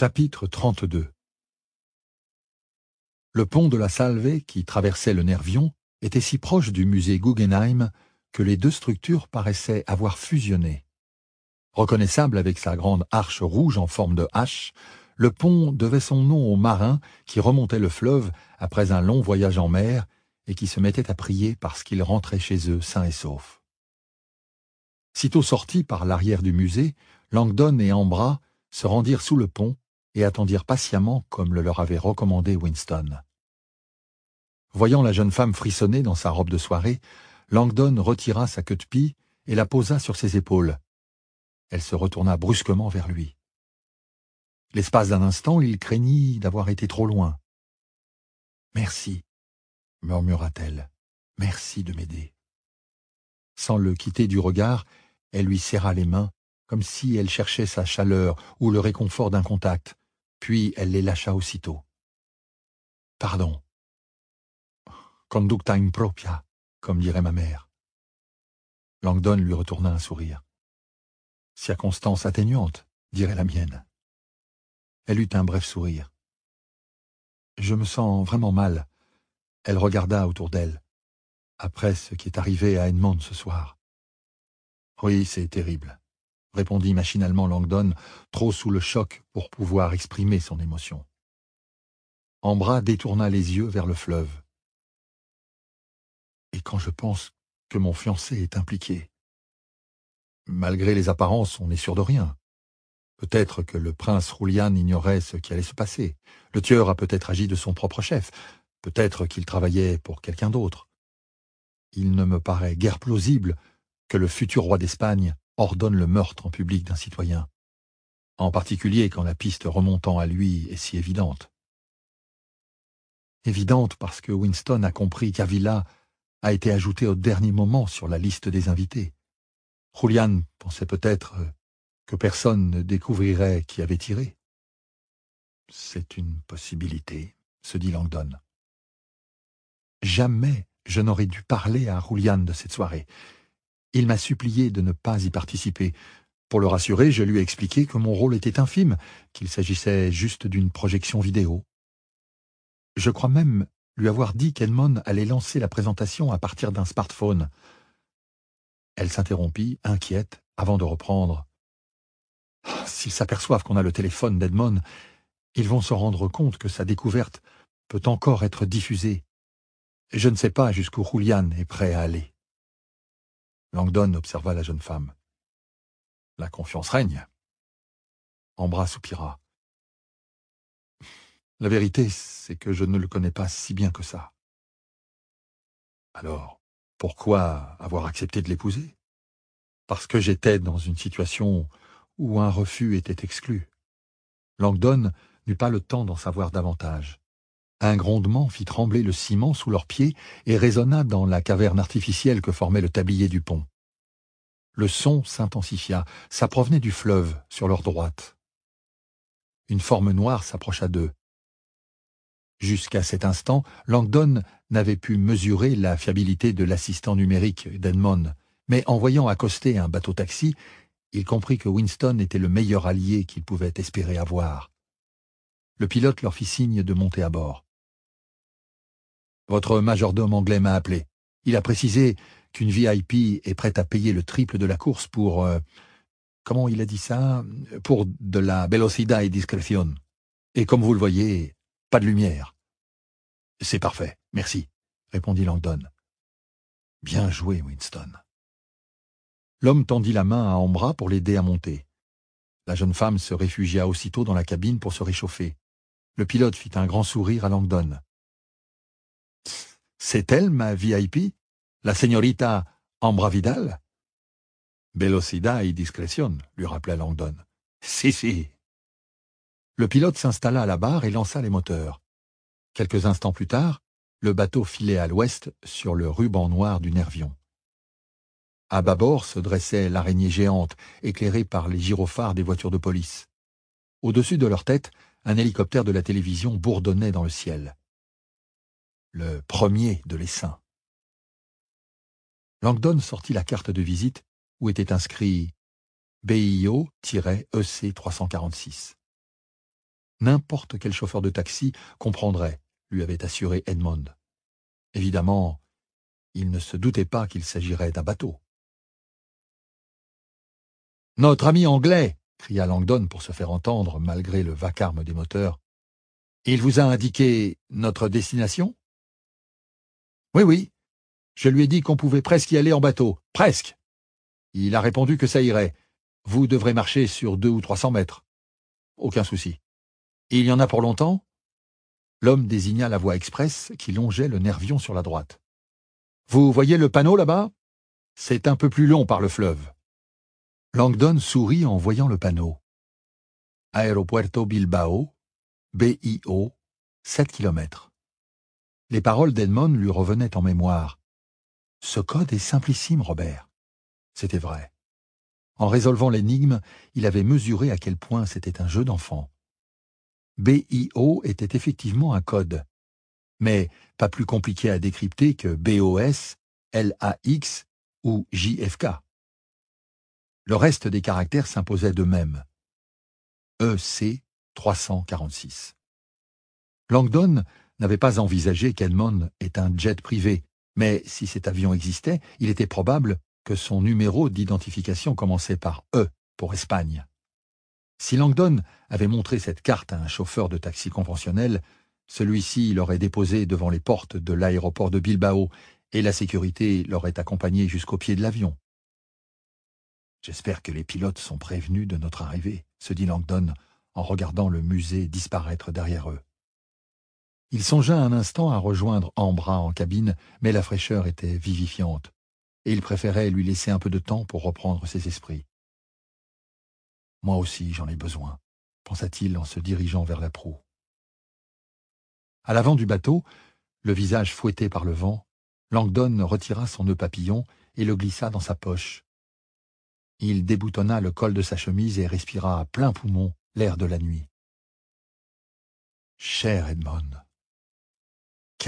Chapitre 32. Le pont de la Salve, qui traversait le Nervion, était si proche du musée Guggenheim que les deux structures paraissaient avoir fusionné. Reconnaissable avec sa grande arche rouge en forme de hache, le pont devait son nom aux marins qui remontaient le fleuve après un long voyage en mer et qui se mettaient à prier parce qu'ils rentraient chez eux sains et saufs. Sitôt sortis par l'arrière du musée, Langdon et Ambra se rendirent sous le pont et attendirent patiemment comme le leur avait recommandé Winston. Voyant la jeune femme frissonner dans sa robe de soirée, Langdon retira sa queue de pie et la posa sur ses épaules. Elle se retourna brusquement vers lui. L'espace d'un instant, il craignit d'avoir été trop loin. « Merci, » murmura-t-elle. « Merci de m'aider. » Sans le quitter du regard, elle lui serra les mains, comme si elle cherchait sa chaleur ou le réconfort d'un contact, puis elle les lâcha aussitôt. « Pardon. Conducta impropria, comme dirait ma mère. » Langdon lui retourna un sourire. « Circonstance atténuante, dirait la mienne. » Elle eut un bref sourire. « Je me sens vraiment mal. » Elle regarda autour d'elle. « Après ce qui est arrivé à Edmond ce soir. »« Oui, c'est terrible, » répondit machinalement Langdon, trop sous le choc pour pouvoir exprimer son émotion. Ambra détourna les yeux vers le fleuve. « Et quand je pense que mon fiancé est impliqué. Malgré les apparences, on n'est sûr de rien. Peut-être que le prince Julian ignorait ce qui allait se passer. Le tueur a peut-être agi de son propre chef. Peut-être qu'il travaillait pour quelqu'un d'autre. Il ne me paraît guère plausible que le futur roi d'Espagne ordonne le meurtre en public d'un citoyen, en particulier quand la piste remontant à lui est si évidente. Évidente parce que Winston a compris qu'Avila a été ajouté au dernier moment sur la liste des invités. Julian pensait peut-être que personne ne découvrirait qui avait tiré. C'est une possibilité, se dit Langdon. Jamais je n'aurais dû parler à Julian de cette soirée. Il m'a supplié de ne pas y participer. Pour le rassurer, je lui ai expliqué que mon rôle était infime, qu'il s'agissait juste d'une projection vidéo. Je crois même lui avoir dit qu'Edmond allait lancer la présentation à partir d'un smartphone. Elle s'interrompit, inquiète, avant de reprendre. « S'ils s'aperçoivent qu'on a le téléphone d'Edmond, ils vont se rendre compte que sa découverte peut encore être diffusée. Je ne sais pas jusqu'où Julian est prêt à aller. » Langdon observa la jeune femme. « La confiance règne. » Ambra soupira. « La vérité, c'est que je ne le connais pas si bien que ça. » Alors, pourquoi avoir accepté de l'épouser? Parce que j'étais dans une situation où un refus était exclu. Langdon n'eut pas le temps d'en savoir davantage. Un grondement fit trembler le ciment sous leurs pieds et résonna dans la caverne artificielle que formait le tablier du pont. Le son s'intensifia, ça provenait du fleuve, sur leur droite. Une forme noire s'approcha d'eux. Jusqu'à cet instant, Langdon n'avait pu mesurer la fiabilité de l'assistant numérique d'Edmond, mais en voyant accoster un bateau-taxi, il comprit que Winston était le meilleur allié qu'il pouvait espérer avoir. Le pilote leur fit signe de monter à bord. « Votre majordome anglais m'a appelé. Il a précisé qu'une VIP est prête à payer le triple de la course pour... comment il a dit ça? Pour de la velocidad y discrétion. Et comme vous le voyez, pas de lumière. »« C'est parfait, merci, » répondit Langdon. « Bien joué, Winston. » L'homme tendit la main à Ambra pour l'aider à monter. La jeune femme se réfugia aussitôt dans la cabine pour se réchauffer. Le pilote fit un grand sourire à Langdon. « C'est elle, ma VIP? La señorita Ambra Vidal? »« Velocidad y discrétion, » lui rappela Langdon. « Si. » Le pilote s'installa à la barre et lança les moteurs. Quelques instants plus tard, le bateau filait à l'ouest sur le ruban noir du Nervion. À bâbord se dressait l'araignée géante, éclairée par les gyrophares des voitures de police. Au-dessus de leur tête, un hélicoptère de la télévision bourdonnait dans le ciel. Le premier de l'essaim. Langdon sortit la carte de visite où était inscrit BIO-EC 346. N'importe quel chauffeur de taxi comprendrait, lui avait assuré Edmond. Évidemment, il ne se doutait pas qu'il s'agirait d'un bateau. « Notre ami anglais !» cria Langdon pour se faire entendre malgré le vacarme des moteurs. « Il vous a indiqué notre destination ?»« Oui, oui. Je lui ai dit qu'on pouvait presque y aller en bateau. Presque. Il a répondu que ça irait. Vous devrez marcher sur 200 ou 300 mètres. Aucun souci. Il y en a pour longtemps ?» L'homme désigna la voie express qui longeait le Nervion sur la droite. « Vous voyez le panneau là-bas ? C'est un peu plus long par le fleuve. » Langdon sourit en voyant le panneau. Aeropuerto Bilbao, BIO, 7 km. Les paroles d'Edmond lui revenaient en mémoire. Ce code est simplissime, Robert. C'était vrai. En résolvant l'énigme, il avait mesuré à quel point c'était un jeu d'enfant. BIO était effectivement un code, mais pas plus compliqué à décrypter que BOS, LAX ou JFK. Le reste des caractères s'imposait d'eux-mêmes. EC 346. Langdon n'avait pas envisagé qu'Edmond ait un jet privé, mais si cet avion existait, il était probable que son numéro d'identification commençait par E pour Espagne. Si Langdon avait montré cette carte à un chauffeur de taxi conventionnel, celui-ci l'aurait déposé devant les portes de l'aéroport de Bilbao et la sécurité l'aurait accompagné jusqu'au pied de l'avion. « J'espère que les pilotes sont prévenus de notre arrivée », se dit Langdon en regardant le musée disparaître derrière eux. Il songea un instant à rejoindre Ambra en cabine, mais la fraîcheur était vivifiante, et il préférait lui laisser un peu de temps pour reprendre ses esprits. « Moi aussi, j'en ai besoin », pensa-t-il en se dirigeant vers la proue. À l'avant du bateau, le visage fouetté par le vent, Langdon retira son nœud papillon et le glissa dans sa poche. Il déboutonna le col de sa chemise et respira à plein poumon l'air de la nuit. « Cher Edmond, qu'avez-vous fait ?